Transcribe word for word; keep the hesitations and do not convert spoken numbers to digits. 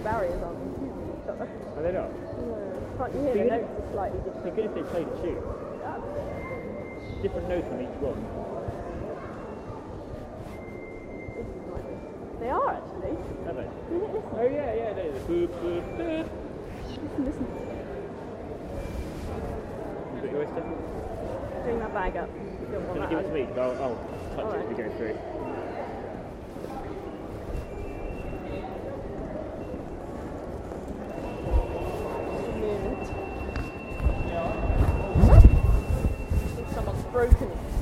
barriers aren't confusing each other. Are they not? No. Can't you hear So the you notes are slightly It'd be different? good if they played a tune. Different notes on each one. This is like, they are actually. Have they? Can you listen? Oh yeah, yeah, they are. Boop, boop, boop. Listen, listen. Got your oyster? Bring that bag up. You don't want Can you that give it to out. me? I'll, I'll touch All it as we right. go through.